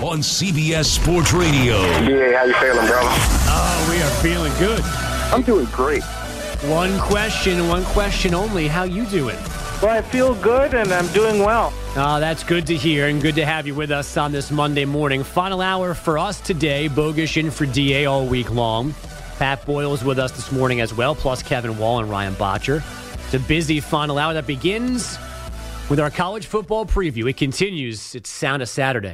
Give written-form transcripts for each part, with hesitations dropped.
on CBS Sports Radio. Yeah, how you feeling, brother? Oh, we are feeling good. I'm doing great. One question only. How you doing? Well, I feel good, and I'm doing well. Oh, that's good to hear, and good to have you with us on this Monday morning. Final hour for us today. Bogusch in for DA all week long. Pat Boyle's with us this morning as well, plus Kevin Wall and Ryan Botcher. It's a busy final hour that begins with our college football preview. It continues. It's Sound of Saturday.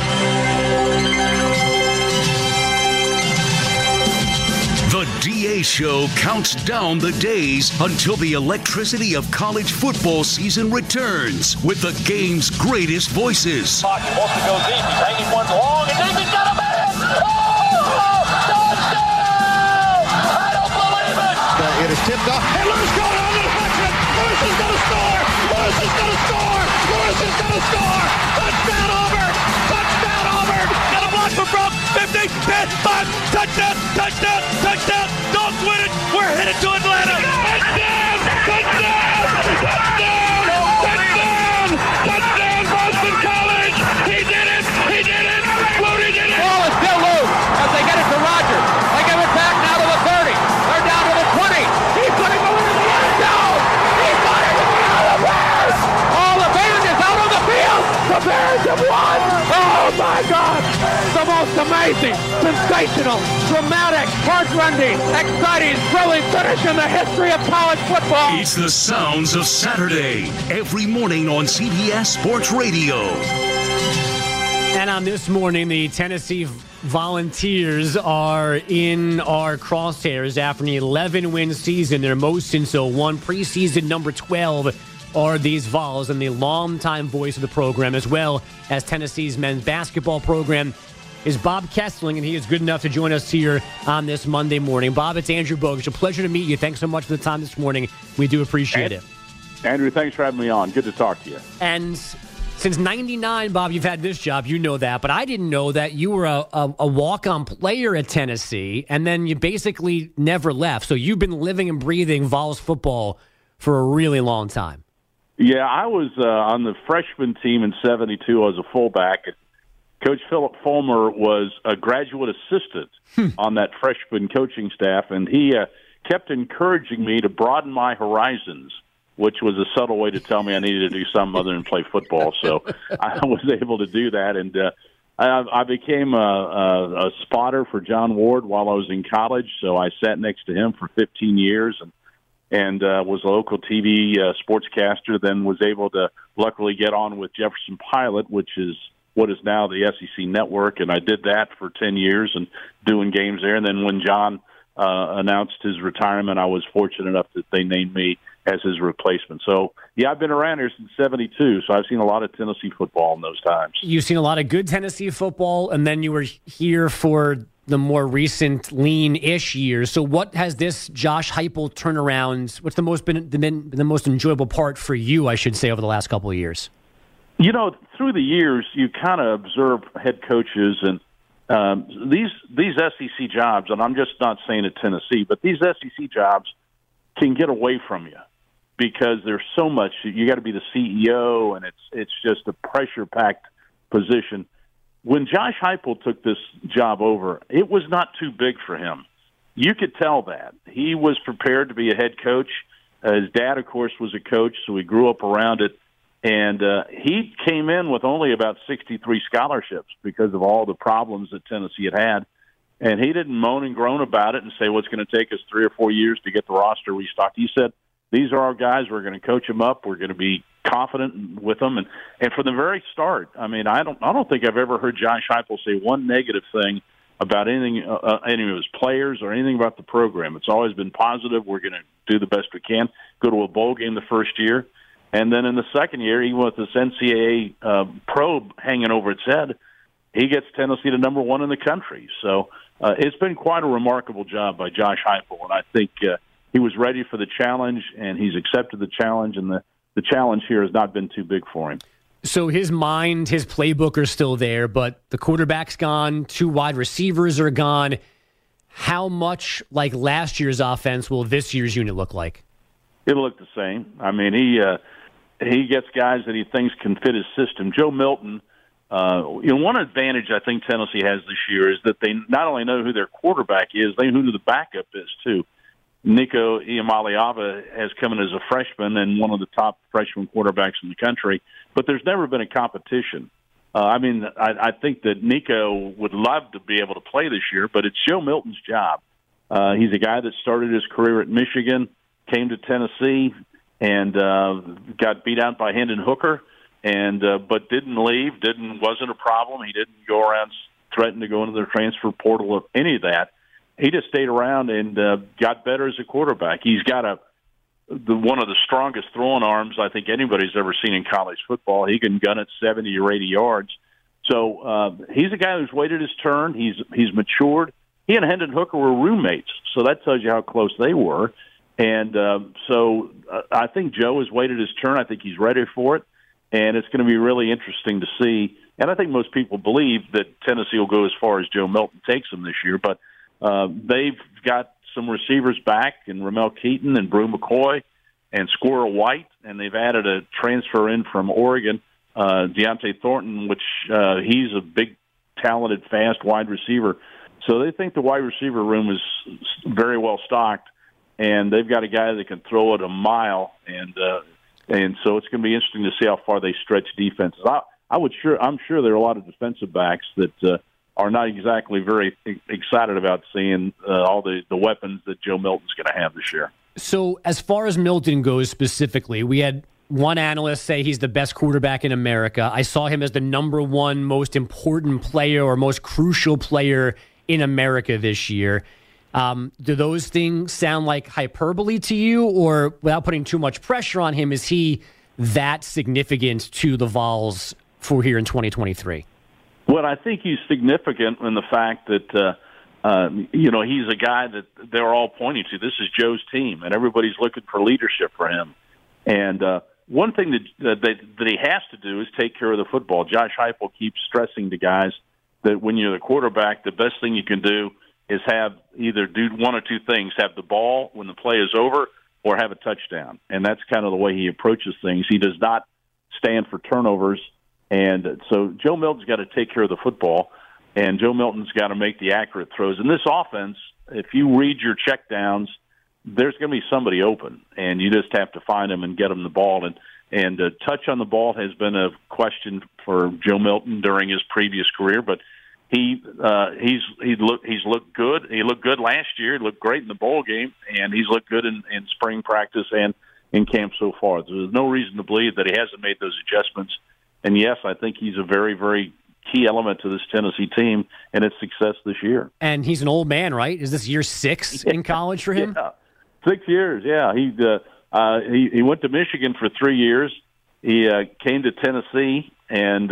The DA Show counts down the days until the electricity of college football season returns with the game's greatest voices. Pocket wants to go deep. He's hanging one long, and David's got a man! Oh! Touchdown! I don't believe it! It is tipped off, and Lewis going on the deflection. Lewis is going to score! Lewis is going to score! Lewis is going to score! Touchdown, Auburn! Touchdown, Auburn! Got a block for Brock. 50, 10, 5, touchdown, touchdown, touchdown. Dogs win it. We're headed to Atlanta. Touchdown! Touchdown! Touchdown! Touchdown! Touchdown, Boston College! He did it! He did it! Flutie did it! Ball is still loose as they get it to Rogers. They give it back now to the 30. They're down to the 20. He's going to go into the end zone. He's got it out of there. All the band is out on the field. The Bears have won. Oh, my God. The most amazing, sensational, dramatic, heart-rending, exciting, thrilling finish in the history of college football. It's the Sounds of Saturday, every morning on CBS Sports Radio. And on this morning, the Tennessee Volunteers are in our crosshairs after an 11-win season, their most since 01. Preseason number 12 are these Vols, and the longtime voice of the program, as well as Tennessee's men's basketball program, is Bob Kessling, and he is good enough to join us here on this Monday morning. Bob, it's Andrew Bogusch. A pleasure to meet you. Thanks so much for the time this morning. We do appreciate it. Andrew, thanks for having me on. Good to talk to you. And since 99, Bob, you've had this job. You know that. But I didn't know that you were a walk-on player at Tennessee, and then you basically never left. So you've been living and breathing Vols football for a really long time. Yeah, I was on the freshman team in 72. I was a fullback. Coach Philip Fulmer was a graduate assistant on that freshman coaching staff, and he kept encouraging me to broaden my horizons, which was a subtle way to tell me I needed to do something other than play football. So I was able to do that, and I became a spotter for John Ward while I was in college. So I sat next to him for 15 years and was a local TV sportscaster, then was able to luckily get on with Jefferson Pilot, which is what is now the SEC Network, and I did that for 10 years and doing games there. And then when John announced his retirement, I was fortunate enough that they named me as his replacement. So, yeah, I've been around here since 72, so I've seen a lot of Tennessee football in those times. You've seen a lot of good Tennessee football, and then you were here for the more recent lean-ish years. So what has this Josh Heupel turnaround, what's been the most enjoyable part for you, I should say, over the last couple of years? You know, through the years, you kind of observe head coaches and these SEC jobs, and I'm just not saying at Tennessee, but these SEC jobs can get away from you because there's so much. You got to be the CEO, and it's just a pressure-packed position. When Josh Heupel took this job over, it was not too big for him. You could tell that. He was prepared to be a head coach. His dad, of course, was a coach, so he grew up around it. And he came in with only about 63 scholarships because of all the problems that Tennessee had. And he didn't moan and groan about it and say, well, it's going to take us 3 or 4 years to get the roster restocked. He said, these are our guys. We're going to coach them up. We're going to be confident with them. And from the very start, I mean, I don't think I've ever heard Josh Heupel say one negative thing about anything, any of his players or anything about the program. It's always been positive. We're going to do the best we can, go to a bowl game the first year. And then in the second year, even with this NCAA probe hanging over its head, he gets Tennessee to number 1 in the country. So it's been quite a remarkable job by Josh Heupel, and I think he was ready for the challenge, and he's accepted the challenge, and the challenge here has not been too big for him. So his mind, his playbook are still there, but the quarterback's gone, 2 wide receivers are gone. How much like last year's offense will this year's unit look like? It'll look the same. I mean, he gets guys that he thinks can fit his system. Joe Milton One advantage I think Tennessee has this year is that they not only know who their quarterback is, they know who the backup is too. Nico Iamaleava has come in as a freshman and one of the top freshman quarterbacks in the country, but there's never been a competition. I think that Nico would love to be able to play this year, but it's Joe Milton's job. He's a guy that started his career at Michigan, came to Tennessee, and got beat out by Hendon Hooker, but didn't leave. Wasn't a problem. He didn't go around threatening to go into the transfer portal or any of that. He just stayed around and got better as a quarterback. He's got one of the strongest throwing arms I think anybody's ever seen in college football. He can gun it 70 or 80 yards. So he's a guy who's waited his turn. He's matured. He and Hendon Hooker were roommates, so that tells you how close they were. And so I think Joe has waited his turn. I think he's ready for it, and it's going to be really interesting to see. And I think most people believe that Tennessee will go as far as Joe Milton takes them this year, but they've got some receivers back in Ramel Keaton and Brew McCoy and Squirrel White, and they've added a transfer in from Oregon, Deontay Thornton, which he's a big, talented, fast wide receiver. So they think the wide receiver room is very well stocked, and they've got a guy that can throw it a mile, and so it's going to be interesting to see how far they stretch defenses. I'm sure there are a lot of defensive backs that are not exactly very excited about seeing all the weapons that Joe Milton's going to have this year. So as far as Milton goes specifically, we had one analyst say he's the best quarterback in America. I saw him as the number one most important player or most crucial player in America this year. Do those things sound like hyperbole to you, or without putting too much pressure on him, is he that significant to the Vols for here in 2023? Well, I think he's significant in the fact that, he's a guy that they're all pointing to. This is Joe's team, and everybody's looking for leadership for him. And one thing that he has to do is take care of the football. Josh Heupel keeps stressing to guys that when you're the quarterback, the best thing you can do is either do one or two things: have the ball when the play is over, or have a touchdown. And that's kind of the way he approaches things. He does not stand for turnovers. And so Joe Milton's got to take care of the football, and Joe Milton's got to make the accurate throws. In this offense, if you read your checkdowns, there's going to be somebody open, and you just have to find them and get them the ball. And touch on the ball has been a question for Joe Milton during his previous career, but he's looked good. He looked good last year. He looked great in the bowl game, and he's looked good in spring practice and in camp so far. There's no reason to believe that he hasn't made those adjustments. And yes, I think he's a very, very key element to this Tennessee team and its success this year. And he's an old man, right? Is this year 6 in college for him? Yeah. 6 years, yeah. He went to Michigan for 3 years. He came to Tennessee and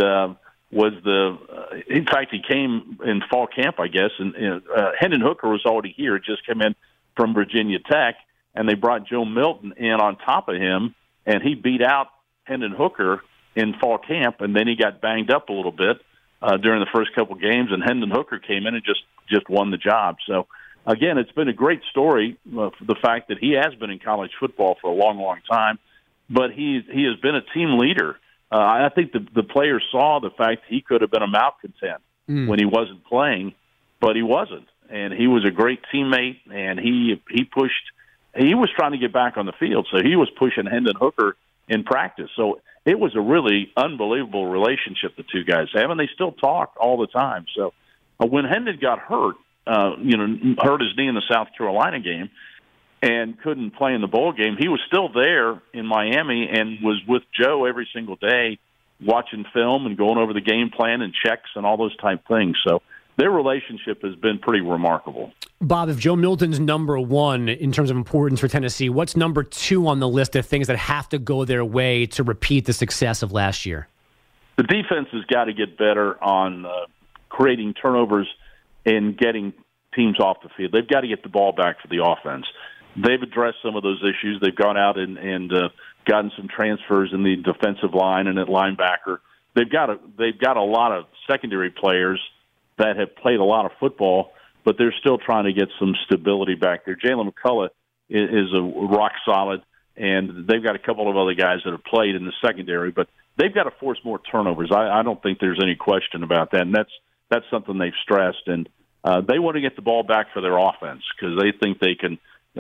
in fact, he came in fall camp, I guess. And Hendon Hooker was already here, just came in from Virginia Tech, and they brought Joe Milton in on top of him, and he beat out Hendon Hooker in fall camp, and then he got banged up a little bit during the first couple games, and Hendon Hooker came in and just won the job. So, again, it's been a great story for the fact that he has been in college football for a long, long time, but he has been a team leader. I think the players saw the fact he could have been a malcontent when he wasn't playing, but he wasn't. And he was a great teammate, and he pushed. He was trying to get back on the field, so he was pushing Hendon Hooker in practice. So it was a really unbelievable relationship the two guys have, and they still talk all the time. So when Hendon got hurt, hurt his knee in the South Carolina game and couldn't play in the bowl game, he was still there in Miami and was with Joe every single day watching film and going over the game plan and checks and all those type things. So their relationship has been pretty remarkable. Bob, if Joe Milton's number one in terms of importance for Tennessee, what's number two on the list of things that have to go their way to repeat the success of last year? The defense has got to get better on creating turnovers and getting teams off the field. They've got to get the ball back for the offense. They've addressed some of those issues. They've gone out and gotten some transfers in the defensive line and at linebacker. They've got a lot of secondary players that have played a lot of football, but they're still trying to get some stability back there. Jalen McCullough is a rock solid, and they've got a couple of other guys that have played in the secondary, but they've got to force more turnovers. I don't think there's any question about that, and that's something they've stressed. And they want to get the ball back for their offense because they think they can,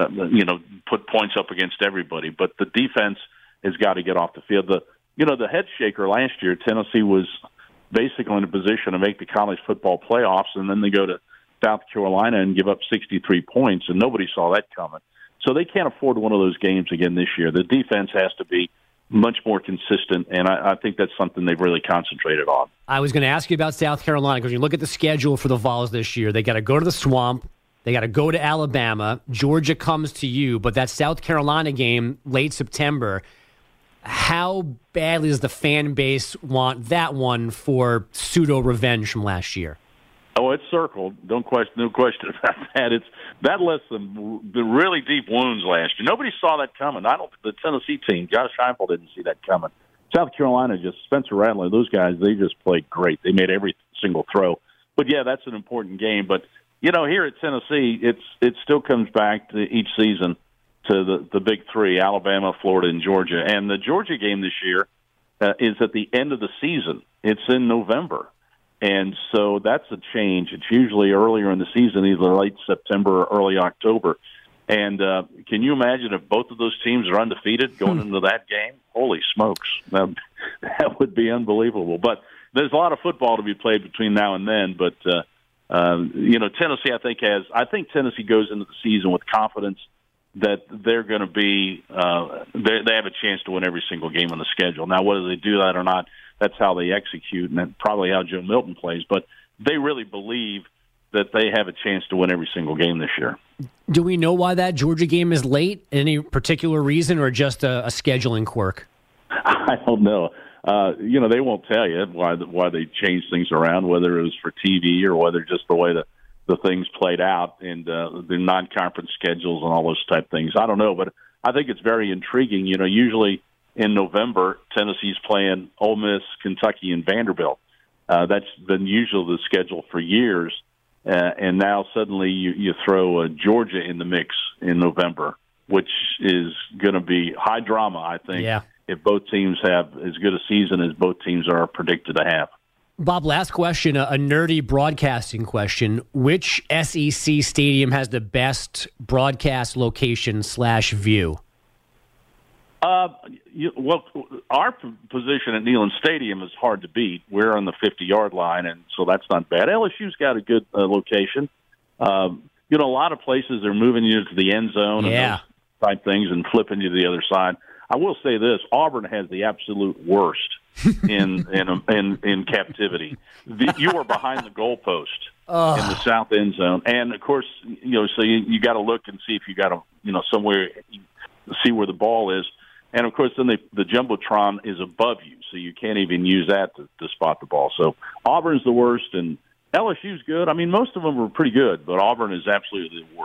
put points up against everybody. But the defense has got to get off the field. The head shaker last year, Tennessee was basically in a position to make the college football playoffs, and then they go to South Carolina and give up 63 points, and nobody saw that coming. So they can't afford one of those games again this year. The defense has to be much more consistent, and I think that's something they've really concentrated on. I was going to ask you about South Carolina because you look at the schedule for the Vols this year. They got to go to the Swamp. They got to go to Alabama. Georgia comes to you, but that South Carolina game, late September, how badly does the fan base want that one for pseudo-revenge from last year? Oh, it's circled. No question about that. That left the really deep wounds last year. Nobody saw that coming. The Tennessee team, Josh Heupel didn't see that coming. South Carolina, just Spencer Rattler, those guys, they just played great. They made every single throw. But yeah, that's an important game. But here at Tennessee, it still comes back to each season to the big three: Alabama, Florida, and Georgia. And the Georgia game this year is at the end of the season. It's in November. And so that's a change. It's usually earlier in the season, either late September or early October. And can you imagine if both of those teams are undefeated going into that game? Holy smokes. That would be unbelievable. But there's a lot of football to be played between now and then. But, Tennessee, I think Tennessee goes into the season with confidence that they're going to be they have a chance to win every single game on the schedule. Now, whether they do that or not, that's how they execute, and that's probably how Joe Milton plays. But they really believe that they have a chance to win every single game this year. Do we know why that Georgia game is late? Any particular reason or just a scheduling quirk? I don't know. They won't tell you why they changed things around, whether it was for TV or whether just the way the things played out and the non-conference schedules and all those type things. I don't know, but I think it's very intriguing. Usually in November, Tennessee's playing Ole Miss, Kentucky, and Vanderbilt. That's been usually the schedule for years. And now suddenly you throw Georgia in the mix in November, which is going to be high drama, I think, if both teams have as good a season as both teams are predicted to have. Bob, last question, a nerdy broadcasting question. Which SEC stadium has the best broadcast location / view? Our position at Neyland Stadium is hard to beat. We're on the 50-yard line, and so that's not bad. LSU's got a good location. A lot of places are moving you to the end zone and those type things and flipping you to the other side. I will say this: Auburn has the absolute worst in captivity. You are behind the goalpost in the south end zone, and of course, so you got to look and see if you got to, somewhere see where the ball is. And, of course, then the Jumbotron is above you, so you can't even use that to spot the ball. So Auburn's the worst, and LSU's good. I mean, most of them are pretty good, but Auburn is absolutely the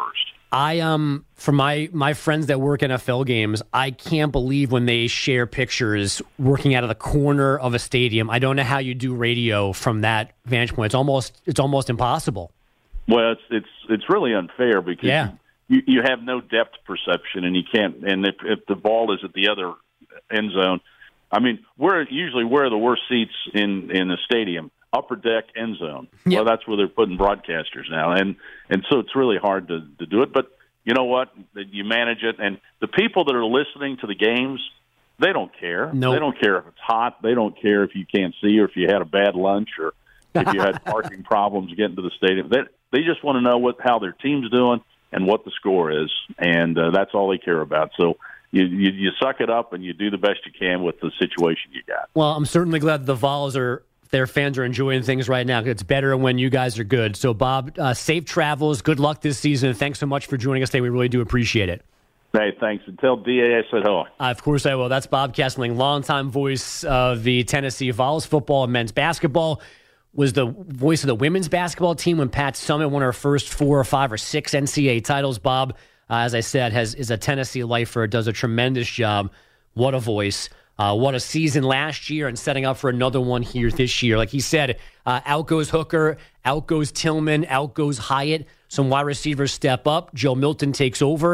worst. For my friends that work NFL games, I can't believe when they share pictures working out of the corner of a stadium. I don't know how you do radio from that vantage point. It's almost impossible. Well, it's really unfair because you have no depth perception, and you can't. And if the ball is at the other end zone, I mean, where are the worst seats in the stadium? Upper deck, end zone. Yep. Well, that's where they're putting broadcasters now, and so it's really hard to do it. But you know what? You manage it, and the people that are listening to the games, they don't care. Nope. They don't care if it's hot. They don't care if you can't see or if you had a bad lunch or if you had parking problems getting to the stadium. They just want to know how their team's doing and what the score is, and that's all they care about. So you suck it up and you do the best you can with the situation you got. Well, I'm certainly glad the Vols their fans are enjoying things right now. It's better when you guys are good. So, Bob, safe travels. Good luck this season. Thanks so much for joining us today. We really do appreciate it. Hey, thanks. And tell DA I said hello. Of course I will. That's Bob Kesling, longtime voice of the Tennessee Vols football and men's basketball. Was the voice of the women's basketball team when Pat Summitt won her first 4 or 5 or 6 NCAA titles. Bob, as I said, is a Tennessee lifer, does a tremendous job. What a voice. What a season last year and setting up for another one here this year. Like he said, out goes Hooker, out goes Tillman, out goes Hyatt. Some wide receivers step up. Joe Milton takes over.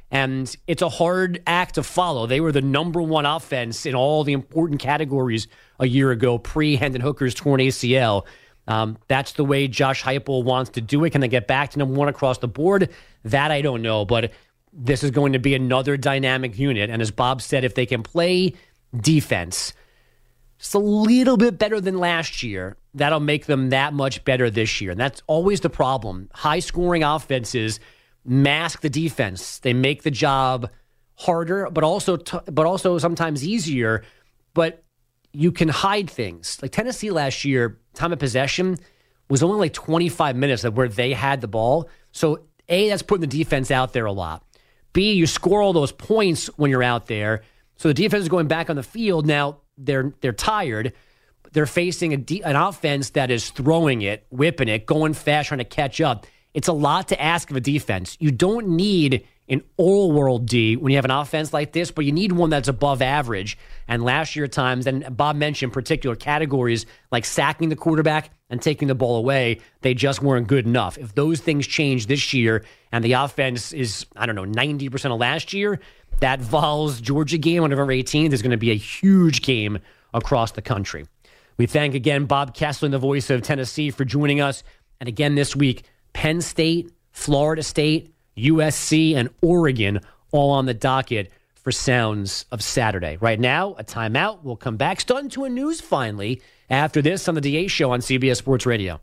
And it's a hard act to follow. They were the number one offense in all the important categories a year ago, pre-Hendon Hooker's torn ACL. That's the way Josh Heupel wants to do it. Can they get back to number one across the board? That I don't know, but this is going to be another dynamic unit. And as Bob said, if they can play defense just a little bit better than last year, that'll make them that much better this year. And that's always the problem. High-scoring offenses mask the defense. They make the job harder, but also sometimes easier. But you can hide things. Like Tennessee last year, time of possession was only like 25 minutes of where they had the ball. So A, that's putting the defense out there a lot. B, you score all those points when you're out there. So the defense is going back on the field. Now they're tired. They're facing an offense that is throwing it, whipping it, going fast, trying to catch up. It's a lot to ask of a defense. You don't need an all-world D when you have an offense like this, but you need one that's above average. And last year at times, and Bob mentioned particular categories like sacking the quarterback and taking the ball away, they just weren't good enough. If those things change this year and the offense is, 90% of last year, that Vols Georgia game on November 18th is going to be a huge game across the country. We thank again Bob Kesling, the voice of Tennessee, for joining us. And again this week, Penn State, Florida State, USC, and Oregon all on the docket for Sounds of Saturday. Right now, a timeout. We'll come back. Starting to a news finally after this on the DA Show on CBS Sports Radio.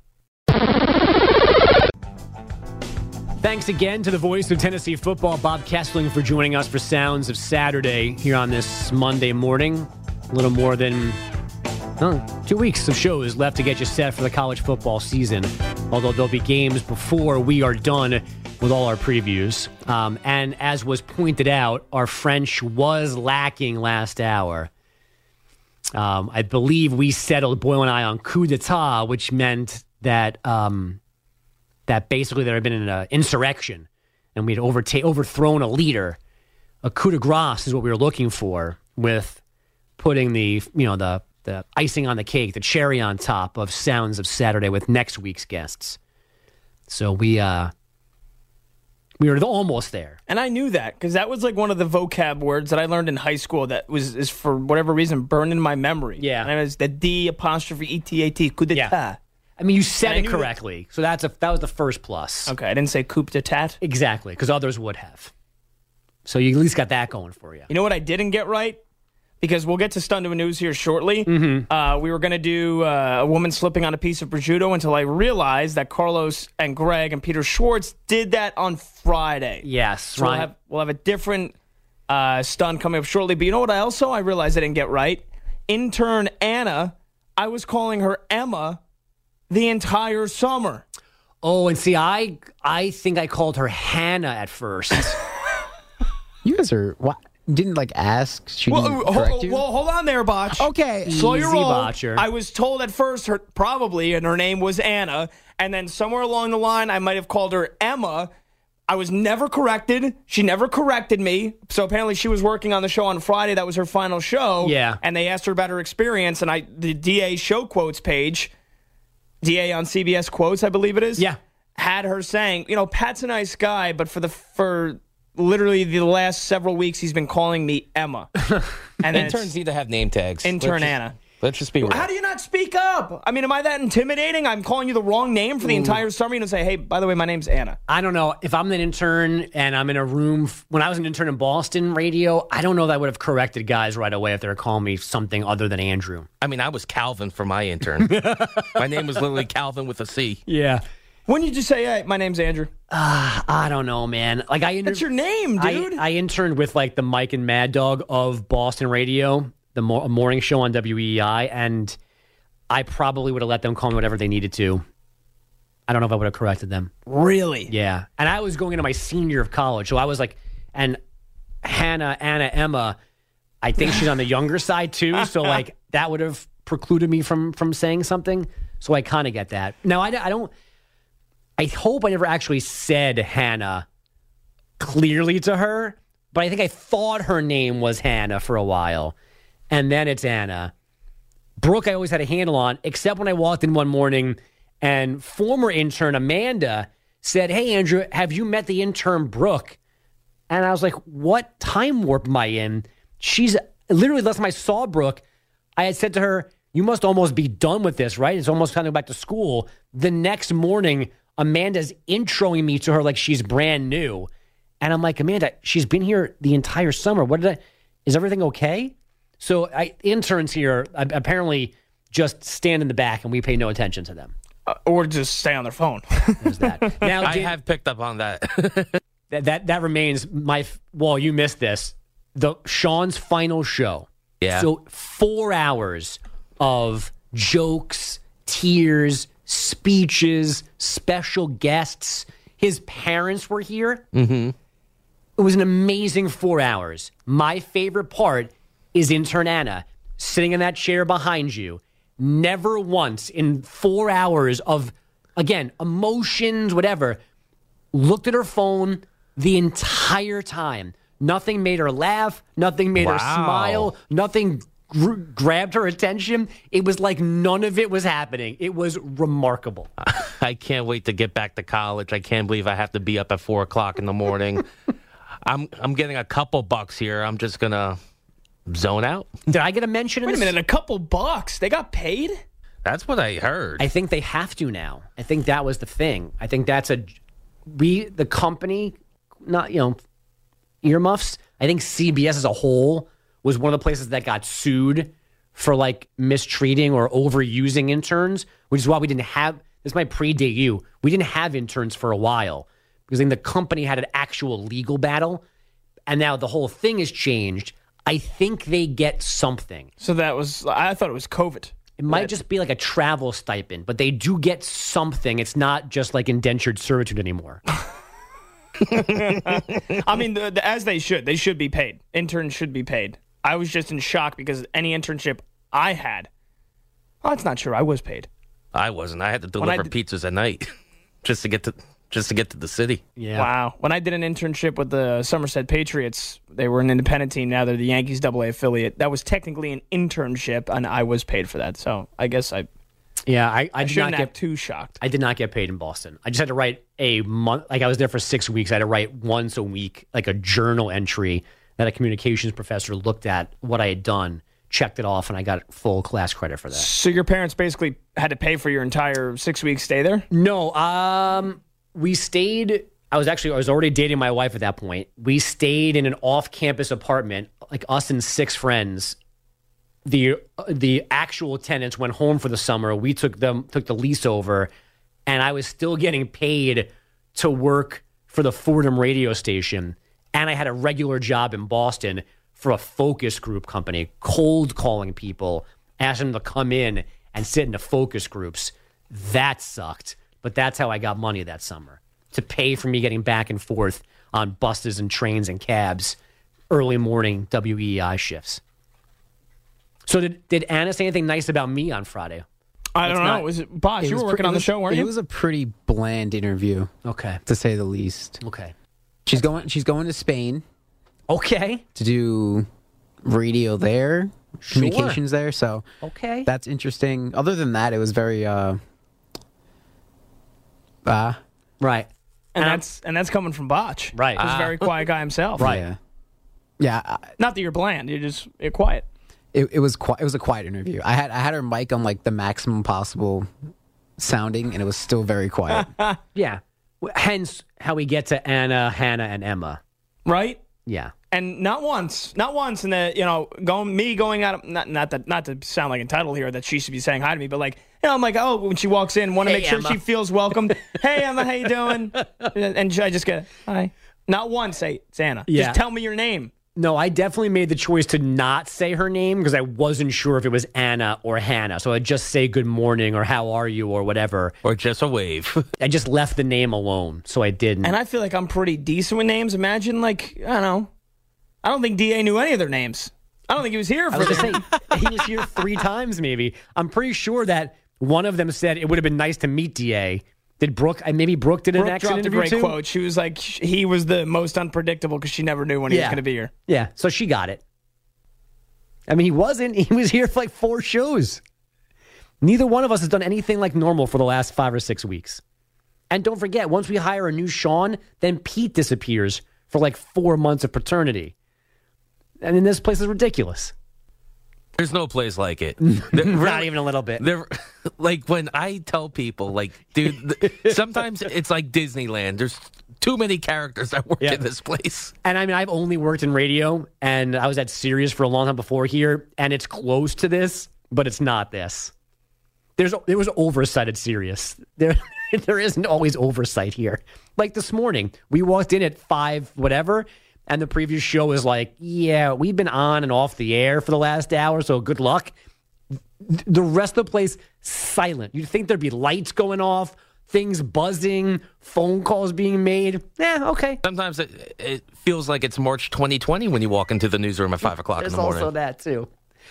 Thanks again to the voice of Tennessee football, Bob Kesling, for joining us for Sounds of Saturday here on this Monday morning. A little more than 2 weeks of shows left to get you set for the college football season, although there'll be games before we are done with all our previews. And as was pointed out, our French was lacking last hour. I believe we settled, Boyle and I, on coup d'etat, which meant that that basically there had been an insurrection and we'd overthrown a leader. A coup de grace is what we were looking for, with putting the icing on the cake, the cherry on top of Sounds of Saturday with next week's guests. So we were almost there. And I knew that because that was like one of the vocab words that I learned in high school that is for whatever reason burned in my memory. Yeah. And it was the D''ETAT, coup d'etat. Yeah. I mean, you said it correctly. So that was the first plus. Okay, I didn't say coup d'etat. Exactly, because others would have. So you at least got that going for you. You know what I didn't get right? Because we'll get to Stun to a News here shortly. Mm-hmm. We were going to do a woman slipping on a piece of prosciutto until I realized that Carlos and Greg and Peter Schwartz did that on Friday. Yes. So we'll have a different stun coming up shortly. But you know what I realized I didn't get right? Intern Anna, I was calling her Emma the entire summer. Oh, and see, I think I called her Hannah at first. You guys are... What? Didn't ask? She didn't correct you? Well, hold on there, Botch. Okay. Slow your roll. Botcher. I was told at first her name was Anna, and then somewhere along the line I might have called her Emma. I was never corrected. She never corrected me. So apparently she was working on the show on Friday. That was her final show. Yeah. And they asked her about her experience, and the DA show quotes page, DA on CBS Quotes, I believe it is. Yeah. Had her saying, Pat's a nice guy, but for literally the last several weeks, he's been calling me Emma. And interns need to have name tags. Intern Anna. Let's just be real. How do you not speak up? I mean, am I that intimidating? I'm calling you the wrong name for the entire summer. You know, say, hey, by the way, my name's Anna. I don't know. If I'm an intern and I'm in a room, when I was an intern in Boston radio, I don't know that I would have corrected guys right away if they were calling me something other than Andrew. I mean, I was Calvin for my intern. My name was literally Calvin with a C. Yeah. When did you say, hey, my name's Andrew? I don't know, man. That's your name, dude. I interned with the Mike and Mad Dog of Boston radio, the morning show on WEEI, and I probably would have let them call me whatever they needed to. I don't know if I would have corrected them. Really? Yeah. And I was going into my senior year of college, so I was and Hannah, Anna, Emma, I think she's on the younger side too, so that would have precluded me from saying something. So I kind of get that. Now, I hope I never actually said Hannah clearly to her, but I think I thought her name was Hannah for a while, and then it's Anna. Brooke I always had a handle on, except when I walked in one morning and former intern Amanda said, hey, Andrew, have you met the intern Brooke? And I was like, what time warp am I in? She's literally, last time I saw Brooke, I had said to her, you must almost be done with this, right? It's almost time to go back to school. The next morning, Amanda's introing me to her like she's brand new. And I'm like, Amanda, she's been here the entire summer. Is everything okay? So interns here apparently just stand in the back and we pay no attention to them. Or just stay on their phone. There's that. Now, I have picked up on that. that remains well, you missed this. Sean's final show. Yeah. So 4 hours of jokes, tears, speeches, special guests. His parents were here. Mm-hmm. It was an amazing 4 hours. My favorite part is intern Anna sitting in that chair behind you. Never once in 4 hours of, again, emotions, whatever, looked at her phone the entire time. Nothing made her laugh. Nothing made her smile. Nothing grabbed her attention. It was like none of it was happening. It was remarkable. I can't wait to get back to college. I can't believe I have to be up at 4 o'clock in the morning. I'm getting a couple bucks here. I'm just going to zone out. Did I get a mention in Wait this? a minute, a couple bucks? They got paid? That's what I heard. I think they have to now. I think that was the thing. I think that's the company, not, earmuffs. I think CBS as a whole was one of the places that got sued for like mistreating or overusing interns, which is why we didn't have, this might predate you, we didn't have interns for a while because then the company had an actual legal battle and now the whole thing has changed. I think they get something. So I thought it was COVID. It might just be like a travel stipend, but they do get something. It's not just like indentured servitude anymore. I mean, as they should. They should be paid. Interns should be paid. I was just in shock because any internship I had, that's not true. I was paid. I wasn't. I had to deliver pizzas at night just to get to the city. Yeah. Wow. When I did an internship with the Somerset Patriots, they were an independent team. Now they're the Yankees AA affiliate. That was technically an internship, and I was paid for that. So I guess I shouldn't get too shocked. I did not get paid in Boston. I just had to write a month. Like I was there for 6 weeks. I had to write once a week, like a journal entry that a communications professor looked at what I had done, checked it off, and I got full class credit for that. So your parents basically had to pay for your entire 6 week stay there? No. We stayed. I was already dating my wife at that point. We stayed in an off-campus apartment, like us and 6 friends. The actual tenants went home for the summer. We took the lease over, and I was still getting paid to work for the Fordham radio station. And I had a regular job in Boston for a focus group company, cold calling people, asking them to come in and sit in the focus groups. That sucked. But that's how I got money that summer, to pay for me getting back and forth on buses and trains and cabs, early morning WEI shifts. So did Anna say anything nice about me on Friday? I don't know. Was it Bosh? You were working on the show, weren't you? It was a pretty bland interview. Okay. To say the least. Okay. She's going to Spain. Okay. To do radio there, communications there. So okay, that's interesting. Other than that, it was very right. And that's coming from Botch. Right. He's a very quiet guy himself. Right. Yeah. Not that you're bland. You're quiet. It was a quiet interview. I had her mic on like the maximum possible sounding, and it was still very quiet. Yeah. Hence how we get to Anna, Hannah, and Emma. Right? Yeah. And not once in the, going out, not to sound like entitled here that she should be saying hi to me, but like, I'm like, oh, when she walks in, want to make sure Emma. she feels welcome. Hey, Emma, how you doing? And I just get, hi. Not once say, it's Anna. Yeah. Just tell me your name. No, I definitely made the choice to not say her name because I wasn't sure if it was Anna or Hannah. So I'd just say good morning or how are you or whatever. Or just a wave. I just left the name alone, so I didn't. And I feel like I'm pretty decent with names. Imagine, like, I don't know. I don't think DA knew any of their names. I don't think he was here for I was going to say, he was here 3 times maybe. I'm pretty sure that one of them said it would have been nice to meet DA. Did Brooke, maybe Brooke did an Brooke exit dropped a interview great too? quote. She was like, he was the most unpredictable because she never knew when he was going to be here. Yeah, so she got it. I mean, he wasn't. He was here for like 4 shows. Neither one of us has done anything like normal for the last 5 or 6 weeks. And don't forget, once we hire a new Sean, then Pete disappears for like 4 months of paternity. I mean, this place is ridiculous. There's no place like it. Not even a little bit. Like when I tell people, like, dude, sometimes it's like Disneyland. There's too many characters that work in this place. And I mean, I've only worked in radio, and I was at Sirius for a long time before here, and it's close to this, but it's not this. There was oversight at Sirius. There isn't always oversight here. Like this morning, we walked in at 5 whatever, and the previous show is like, yeah, we've been on and off the air for the last hour, so good luck. The rest of the place, silent. You'd think there'd be lights going off, things buzzing, phone calls being made. Okay. Sometimes it feels like it's March 2020 when you walk into the newsroom at 5 o'clock in the morning. There's also that, too.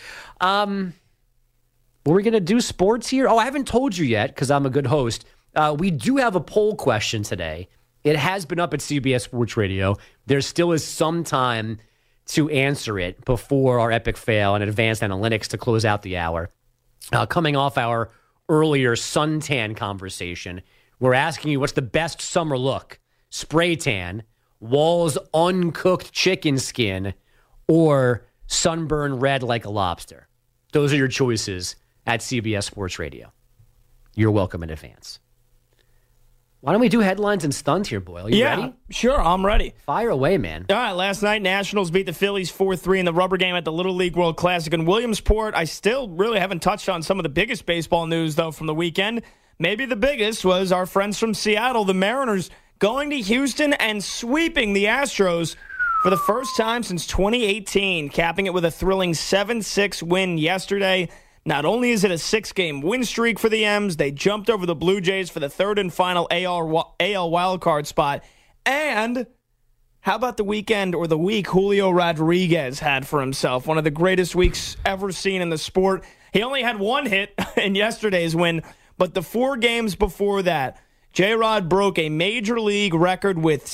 Were we going to do sports here? Oh, I haven't told you yet because I'm a good host. We do have a poll question today. It has been up at CBS Sports Radio. There still is some time to answer it before our epic fail and advanced analytics to close out the hour. Coming off our earlier suntan conversation, we're asking you what's the best summer look? Spray tan, Wall's uncooked chicken skin, or sunburn red like a lobster. Those are your choices at CBS Sports Radio. You're welcome in advance. Why don't we do headlines and stunt here, Boyle? You ready? Sure, I'm ready. Fire away, man. All right, last night, Nationals beat the Phillies 4-3 in the rubber game at the Little League World Classic in Williamsport. I still really haven't touched on some of the biggest baseball news, though, from the weekend. Maybe the biggest was our friends from Seattle, the Mariners, going to Houston and sweeping the Astros for the first time since 2018, capping it with a thrilling 7-6 win yesterday. Not only is it a 6-game win streak for the M's, they jumped over the Blue Jays for the third and final AL wildcard spot. And how about the weekend or the week Julio Rodriguez had for himself? One of the greatest weeks ever seen in the sport. He only had 1 hit in yesterday's win, but the 4 games before that, J-Rod broke a major league record with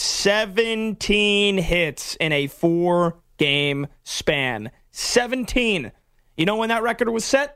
17 hits in a 4-game span. 17. You know when that record was set?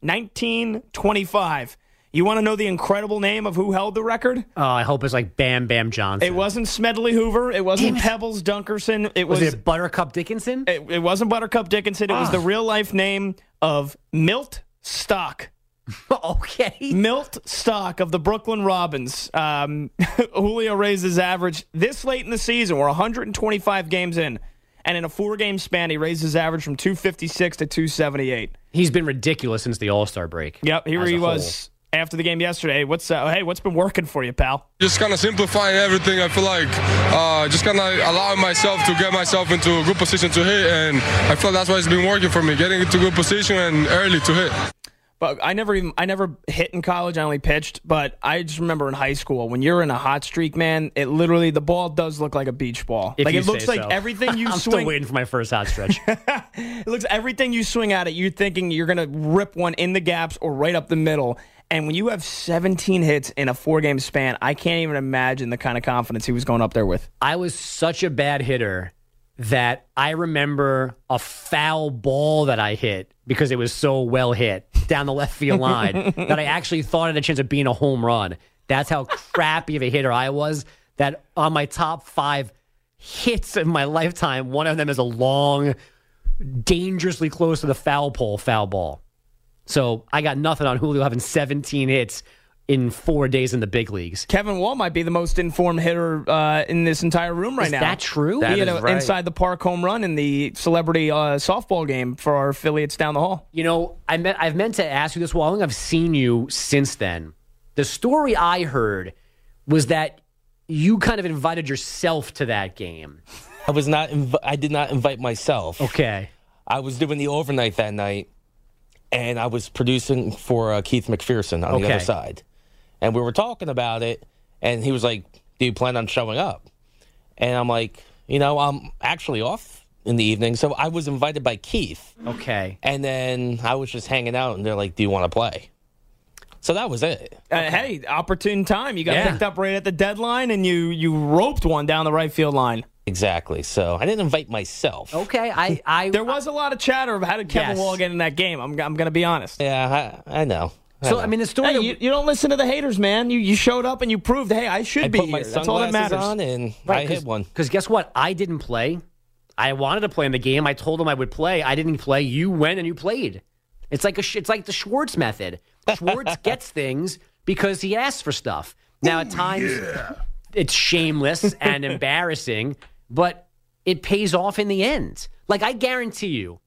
1925. You want to know the incredible name of who held the record? Oh, I hope it's like Bam Bam Johnson. It wasn't Smedley Hoover. It wasn't Pebbles Dunkerson. Was it Buttercup Dickinson? It wasn't Buttercup Dickinson. It was the real-life name of Milt Stock. Okay. Milt Stock of the Brooklyn Robins. Julio raised his average this late in the season. We're 125 games in. And in a 4-game span, he raised his average from 256 to 278. He's been ridiculous since the All-Star break. Yep, here he was after the game yesterday. What's been working for you, pal? Just kind of simplifying everything. I feel like just kind of allowing myself to get myself into a good position to hit, and I feel that's why it's been working for me, getting into good position and early to hit. But I never hit in college. I only pitched. But I just remember in high school, when you're in a hot streak, man, it literally, the ball does look like a beach ball. If like you it looks say like so. everything you I'm swing. still waiting for my first hot stretch. It looks everything you swing at it, you're thinking you're gonna rip one in the gaps or right up the middle. And when you have 17 hits in a 4-game span, I can't even imagine the kind of confidence he was going up there with. I was such a bad hitter that I remember a foul ball that I hit because it was so well hit down the left field line that I actually thought it had a chance of being a home run. That's how crappy of a hitter I was, that on my top 5 hits of my lifetime, one of them is a long, dangerously close to the foul pole foul ball. So I got nothing on Julio having 17 hits in 4 days in the big leagues. Kevin Wall might be the most informed hitter in this entire room right now. Is that true? He had an inside the park home run in the celebrity softball game for our affiliates down the hall. You know, I've meant to ask you this while. I think I've seen you since then. The story I heard was that you kind of invited yourself to that game. I did not invite myself. Okay. I was doing the overnight that night, and I was producing for Keith McPherson on the other side. And we were talking about it, and he was like, do you plan on showing up? And I'm like, I'm actually off in the evening. So I was invited by Keith. Okay. And then I was just hanging out, and they're like, do you want to play? So that was it. Hey, opportune time. You got picked up right at the deadline, and you roped one down the right field line. Exactly. So I didn't invite myself. Okay. There was a lot of chatter about how did Kevin Wall get in that game. I'm going to be honest. Yeah, I know. So, I mean, the story... Hey, you don't listen to the haters, man. You showed up and you proved, hey, I should be put my here. That's all that sunglasses matters. on and I hit one. Because guess what? I didn't play. I wanted to play in the game. I told him I would play. I didn't play. You went and you played. It's like the Schwartz method. Schwartz gets things because he asks for stuff. Now, at times, it's shameless and embarrassing, but it pays off in the end. Like, I guarantee you,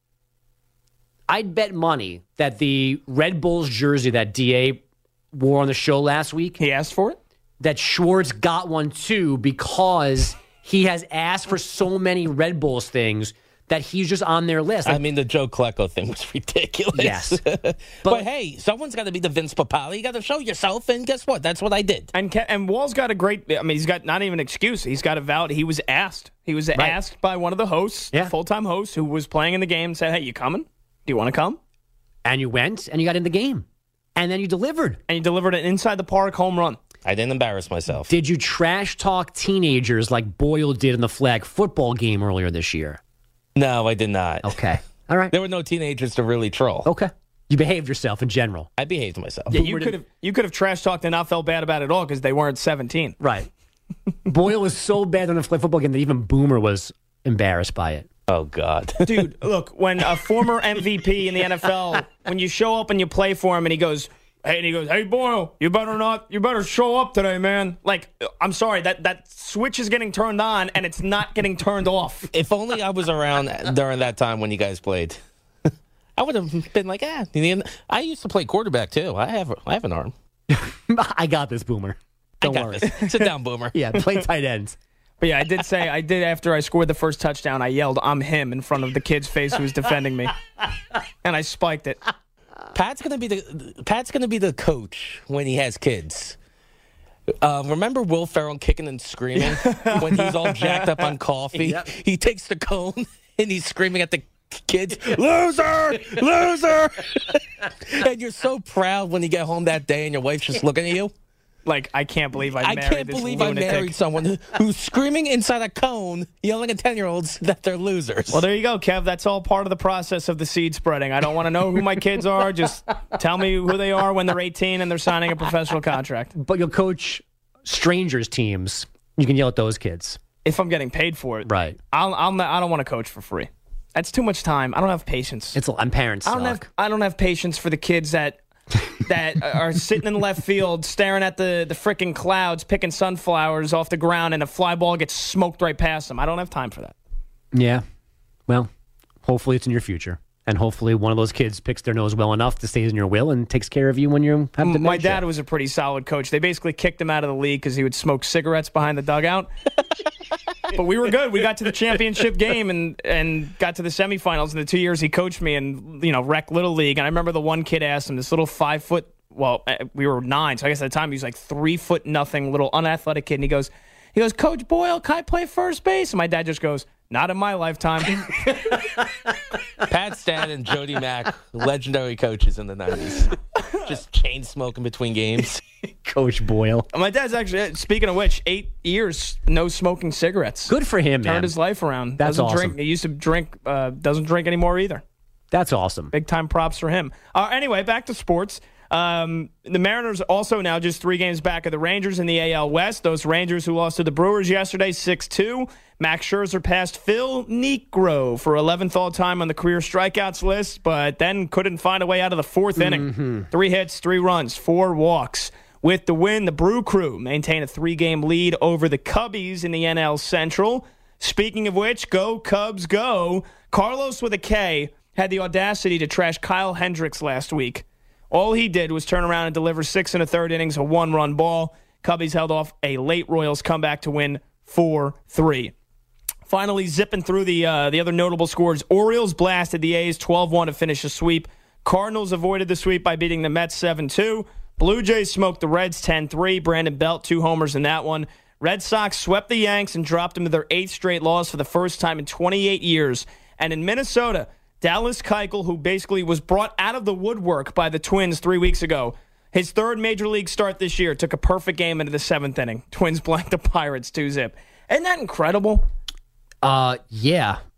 I'd bet money that the Red Bulls jersey that DA wore on the show last week. He asked for it? That Schwartz got one too because he has asked for so many Red Bulls things that he's just on their list. I mean, the Joe Klecko thing was ridiculous. Yes. but hey, someone's got to be the Vince Papale. You got to show yourself, and guess what? That's what I did. And Wall's got a great, I mean, he's got not even an excuse. He's got a valid, he was asked. He was asked by one of the hosts, full-time hosts, who was playing in the game and said, hey, you coming? Do you want to come? And you went, and you got in the game. And then you delivered. And you delivered an inside-the-park home run. I didn't embarrass myself. Did you trash talk teenagers like Boyle did in the flag football game earlier this year? No, I did not. Okay. All right. There were no teenagers to really troll. Okay. You behaved yourself in general. I behaved myself. Yeah, you could have trash talked and not felt bad about it at all because they weren't 17. Right. Boyle was so bad on the flag football game that even Boomer was embarrassed by it. Oh, God. Dude, look, when a former MVP in the NFL, when you show up and you play for him and he goes, hey, Boyle, you better show up today, man. Like, I'm sorry, that switch is getting turned on and it's not getting turned off. If only I was around during that time when you guys played. I would have been like, I used to play quarterback, too. I have an arm. I got this, Boomer. Don't worry. Sit down, Boomer. Yeah, play tight ends. But yeah, I did after I scored the first touchdown, I yelled, I'm him, in front of the kid's face who was defending me. And I spiked it. Pat's gonna be the coach when he has kids. Remember Will Ferrell kicking and screaming when he's all jacked up on coffee? Yep. He takes the cone and he's screaming at the kids, loser, loser. And you're so proud when you get home that day and your wife's just looking at you. Like, I can't believe I married this lunatic. I married someone who's screaming inside a cone, yelling at 10-year-olds that they're losers. Well, there you go, Kev. That's all part of the process of the seed spreading. I don't want to know who my kids are. Just tell me who they are when they're 18 and they're signing a professional contract. But you'll coach strangers' teams. You can yell at those kids. If I'm getting paid for it. Right. I don't want to coach for free. That's too much time. I don't have patience. I'm parents. I don't have patience for the kids that are sitting in left field staring at the frickin' clouds, picking sunflowers off the ground, and a fly ball gets smoked right past them. I don't have time for that. Yeah. Well, hopefully it's in your future. And hopefully one of those kids picks their nose well enough to stay in your will and takes care of you when you have dementia. My dad was a pretty solid coach. They basically kicked him out of the league because he would smoke cigarettes behind the dugout. But we were good. We got to the championship game and got to the semifinals in the 2 years he coached me and, rec Little League. And I remember the one kid asked him, this little 5 foot, well, we were 9, so I guess at the time he was like 3 foot nothing, little unathletic kid. And he goes, Coach Boyle, can I play first base? And my dad just goes, not in my lifetime. Pat Stan and Jody Mack, legendary coaches in the 90s. Just chain smoking between games. Coach Boyle. My dad's actually, speaking of which, 8 years, no smoking cigarettes. Good for him, man. Turned his life around. That's doesn't awesome. Drink. He used to drink, doesn't drink anymore either. That's awesome. Big time props for him. Anyway, back to sports. The Mariners also now just 3 games back of the Rangers in the AL West. Those Rangers who lost to the Brewers yesterday, 6-2. Max Scherzer passed Phil Niekro for 11th all-time on the career strikeouts list, but then couldn't find a way out of the 4th inning. 3 hits, 3 runs, 4 walks. With the win, the Brew Crew maintain a 3-game lead over the Cubbies in the NL Central. Speaking of which, go Cubs, go. Carlos with a K had the audacity to trash Kyle Hendricks last week. All he did was turn around and deliver 6 1/3 innings, a 1-run ball. Cubbies held off a late Royals comeback to win 4-3. Finally, zipping through the other notable scores, Orioles blasted the A's 12-1 to finish a sweep. Cardinals avoided the sweep by beating the Mets 7-2. Blue Jays smoked the Reds 10-3. Brandon Belt, 2 homers in that one. Red Sox swept the Yanks and dropped them to their 8th straight loss for the first time in 28 years. And in Minnesota, Dallas Keuchel, who basically was brought out of the woodwork by the Twins 3 weeks ago, his 3rd major league start this year, took a perfect game into the 7th inning. Twins blanked the Pirates 2-0. Isn't that incredible? Yeah.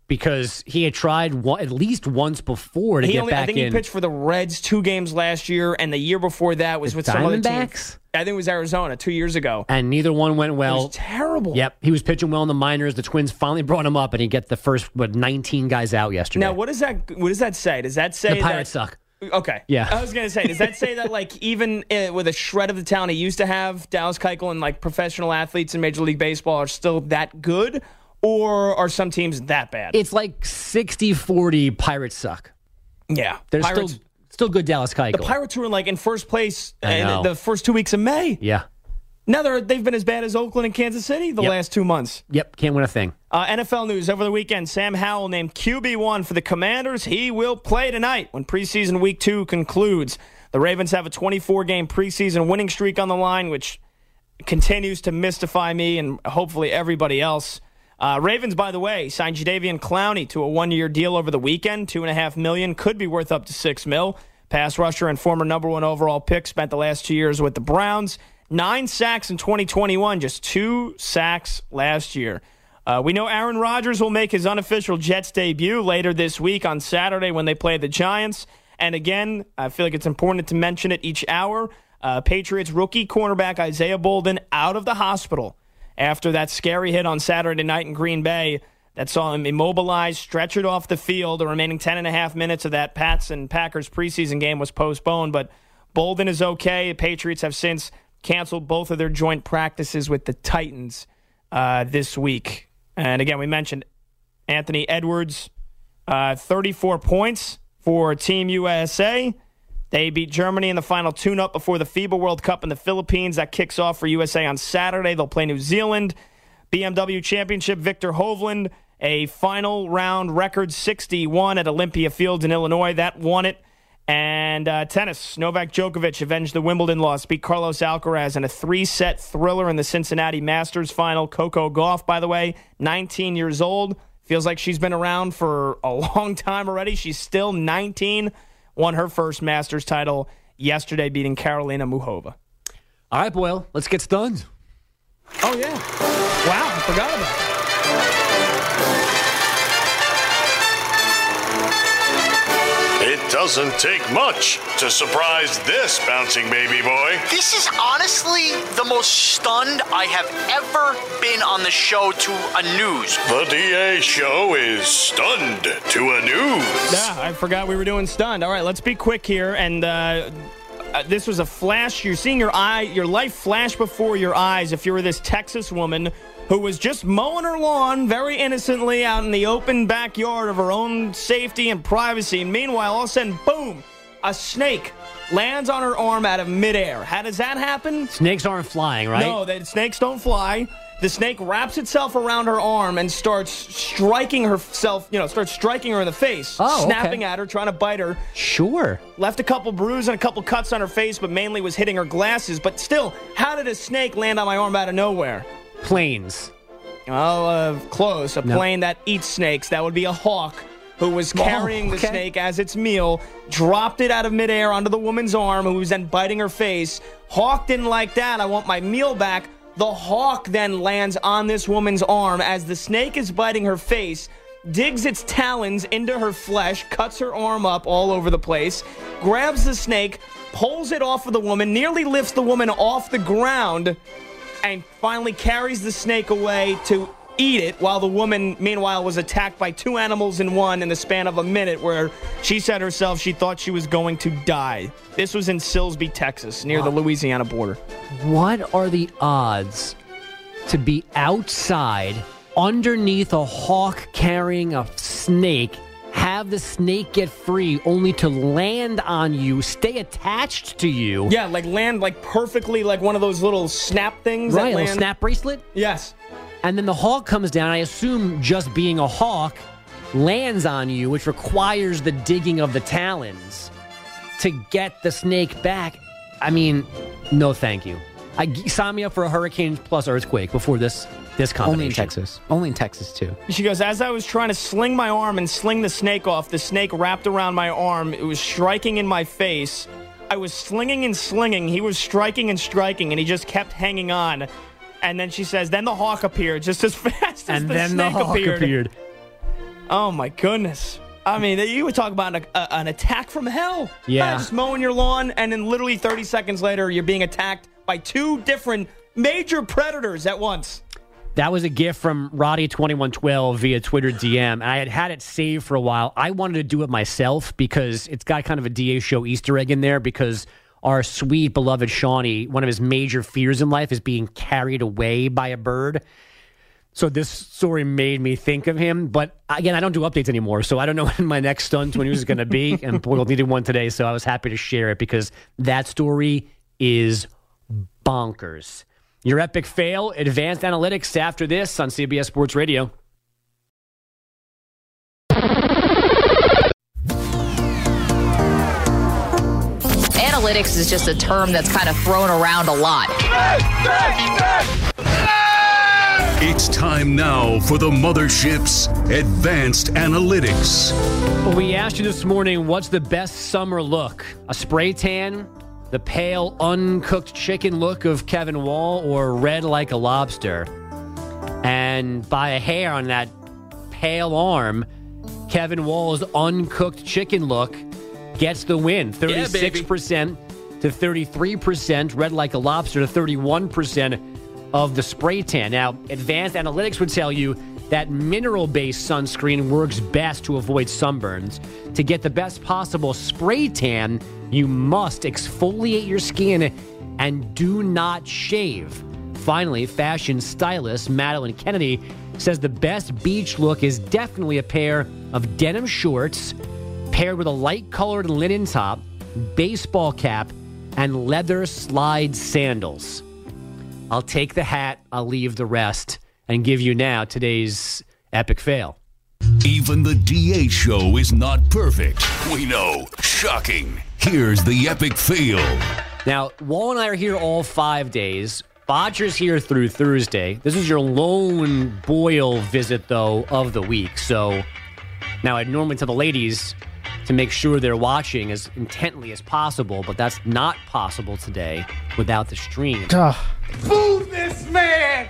because he had tried at least once before to get back in. I think he pitched for the Reds 2 games last year, and the year before that was with some other team. Diamondbacks? I think it was Arizona 2 years ago. And neither one went well. It was terrible. Yep, he was pitching well in the minors. The Twins finally brought him up, and he got the first 19 guys out yesterday. Now, what does that say? Does that say the Pirates suck? Okay. Yeah. I was going to say, does that say that, like, even with a shred of the talent he used to have, Dallas Keuchel and, like, professional athletes in Major League Baseball are still that good? Or are some teams that bad? It's like 60-40 Pirates suck. Yeah. They're still good Dallas Keuchel. The Pirates were, like, in first place in the first 2 weeks of May. Yeah. Now they've been as bad as Oakland and Kansas City the last 2 months. Yep, can't win a thing. NFL news over the weekend. Sam Howell named QB1 for the Commanders. He will play tonight when preseason week 2 concludes. The Ravens have a 24-game preseason winning streak on the line, which continues to mystify me and hopefully everybody else. Ravens, by the way, signed Jadeveon Clowney to a 1-year deal over the weekend. $2.5 million, could be worth up to $6 million. Pass rusher and former number 1 overall pick, spent the last 2 years with the Browns. 9 sacks in 2021, just 2 sacks last year. We know Aaron Rodgers will make his unofficial Jets debut later this week on Saturday when they play the Giants. And again, I feel like it's important to mention it each hour. Patriots rookie cornerback Isaiah Bolden out of the hospital after that scary hit on Saturday night in Green Bay that saw him immobilized, stretchered off the field. The remaining 10.5 minutes of that Pats and Packers preseason game was postponed, but Bolden is okay. The Patriots have since canceled both of their joint practices with the Titans this week. And again, we mentioned Anthony Edwards, 34 points for Team USA. They beat Germany in the final tune-up before the FIBA World Cup in the Philippines. That kicks off for USA on Saturday. They'll play New Zealand. BMW Championship, Victor Hovland, a final round record 61 at Olympia Fields in Illinois. That won it. And tennis, Novak Djokovic avenged the Wimbledon loss, beat Carlos Alcaraz in a 3-set thriller in the Cincinnati Masters final. Coco Gauff, by the way, 19 years old. Feels like she's been around for a long time already. She's still 19. Won her first Masters title yesterday, beating Karolina Muchova. All right, Boyle, let's get stunned. Oh, yeah. Wow, I forgot about that. It doesn't take much to surprise this bouncing baby boy. This is honestly the most stunned I have ever been on the show to a news. The DA show is stunned to a news. Yeah, I forgot we were doing stunned. All right, let's be quick here. And this was a flash. You're seeing your life flash before your eyes if you were this Texas woman who was just mowing her lawn very innocently out in the open backyard of her own safety and privacy. And meanwhile, all of a sudden, boom, a snake lands on her arm out of midair. How does that happen? Snakes aren't flying, right? No, snakes don't fly. The snake wraps itself around her arm and starts striking herself, starts striking her in the face, snapping at her, trying to bite her. Sure. Left a couple bruises and a couple cuts on her face, but mainly was hitting her glasses. But still, how did a snake land on my arm out of nowhere? Planes. Oh, close. A plane that eats snakes. That would be a hawk who was carrying the snake as its meal, dropped it out of midair onto the woman's arm, who was then biting her face. Hawk didn't like that. I want my meal back. The hawk then lands on this woman's arm as the snake is biting her face, digs its talons into her flesh, cuts her arm up all over the place, grabs the snake, pulls it off of the woman, nearly lifts the woman off the ground, and finally carries the snake away to eat it, while the woman, meanwhile, was attacked by 2 animals in one in the span of a minute, where she said herself she thought she was going to die. This was in Silsbee, Texas, near the Louisiana border. What are the odds to be outside underneath a hawk carrying a snake, have the snake get free only to land on you, stay attached to you? Yeah, land perfectly like one of those little snap things. Right, that a snap bracelet? Yes. And then the hawk comes down, I assume just being a hawk, lands on you, which requires the digging of the talons to get the snake back. I mean, no thank you. Sign me up for a hurricane plus earthquake before this combination. Only in Texas. Only in Texas, too. She goes, as I was trying to sling my arm and sling the snake off, the snake wrapped around my arm. It was striking in my face. I was slinging and slinging. He was striking and striking, and he just kept hanging on. And then she says, then the hawk appeared just as fast as the snake appeared. Oh, my goodness. I mean, you would talk about an attack from hell. Yeah. Just mowing your lawn, and then literally 30 seconds later, you're being attacked by two different major predators at once. That was a gift from Roddy2112 via Twitter DM. I had it saved for a while. I wanted to do it myself because it's got kind of a DA show Easter egg in there because our sweet, beloved Shawnee, one of his major fears in life is being carried away by a bird. So this story made me think of him. But again, I don't do updates anymore, so I don't know when my next stunt news is going to be. And Boyle needed one today, so I was happy to share it because that story is bonkers. Your epic fail, advanced analytics after this on CBS Sports Radio. Analytics is just a term that's kind of thrown around a lot. It's time now for the Mothership's Advanced Analytics. Well, we asked you this morning, what's the best summer look? A spray tan? The pale, uncooked chicken look of Kevin Wall, or red like a lobster? And by a hair on that pale arm, Kevin Wall's uncooked chicken look gets the win. 36% to 33%, red like a lobster to 31% of the spray tan. Now, advanced analytics would tell you that mineral-based sunscreen works best to avoid sunburns. To get the best possible spray tan, you must exfoliate your skin and do not shave. Finally, fashion stylist Madeline Kennedy says the best beach look is definitely a pair of denim shorts paired with a light-colored linen top, baseball cap, and leather slide sandals. I'll take the hat, I'll leave the rest, and give you now today's epic fail. Even the DA show is not perfect. We know. Shocking. Here's the epic fail. Now, Wall and I are here all 5 days. Bodger's here through Thursday. This is your lone Boyle visit, though, of the week. So now I'd normally tell the ladies to make sure they're watching as intently as possible, but that's not possible today without the stream. Move this man!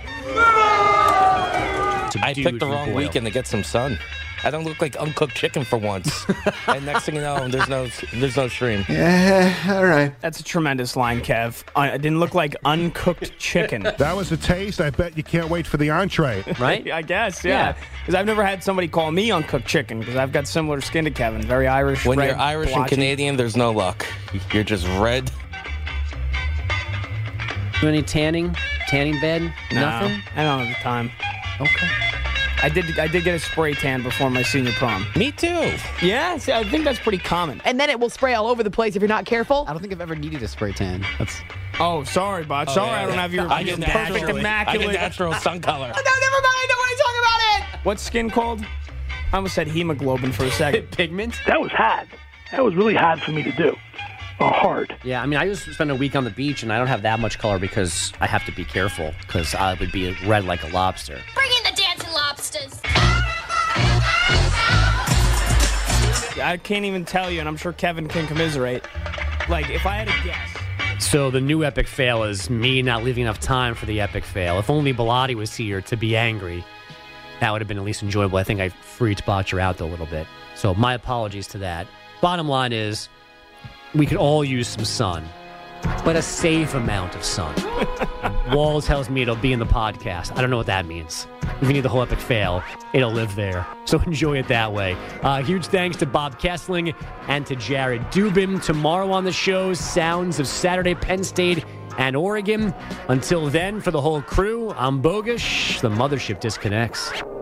I picked the wrong weekend to get some sun. I don't look like uncooked chicken for once. And next thing you know, there's no stream. Yeah, all right. That's a tremendous line, Kev. I didn't look like uncooked chicken. That was a taste. I bet you can't wait for the entree. Right? I guess, yeah. Because I've never had somebody call me uncooked chicken because I've got similar skin to Kevin. Very Irish. When red, you're Irish blotchy. and Canadian, there's no luck. You're just red. Do any tanning bed? No, Nothing? I don't have the time. Okay. I did get a spray tan before my senior prom. Me too. Yeah, see, I think that's pretty common. And then it will spray all over the place if you're not careful. I don't think I've ever needed a spray tan. That's Oh, sorry, bud. Sorry, I don't have your I get perfect natural, immaculate. I get natural sun color. No, never mind. I don't want to talk about it. What's skin called? I almost said hemoglobin for a second. Pigment? That was hard. That was really hard for me to do. Hard. Yeah, I mean, I used to spend a week on the beach, and I don't have that much color because I have to be careful because I would be red like a lobster. Bring in the dancing lobsters. I can't even tell you, and I'm sure Kevin can commiserate. Like, if I had a guess. So the new epic fail is me not leaving enough time for the epic fail. If only Bilotti was here to be angry, that would have been at least enjoyable. I think I freaked Botcher out a little bit. So my apologies to that. Bottom line is, we could all use some sun, but a safe amount of sun. Wall tells me it'll be in the podcast. I don't know what that means. If you need the whole epic fail, it'll live there. So enjoy it that way. Huge thanks to Bob Kessling and to Jared Dubin. Tomorrow on the show, sounds of Saturday, Penn State and Oregon. Until then, for the whole crew, I'm Bogusch. The mothership disconnects.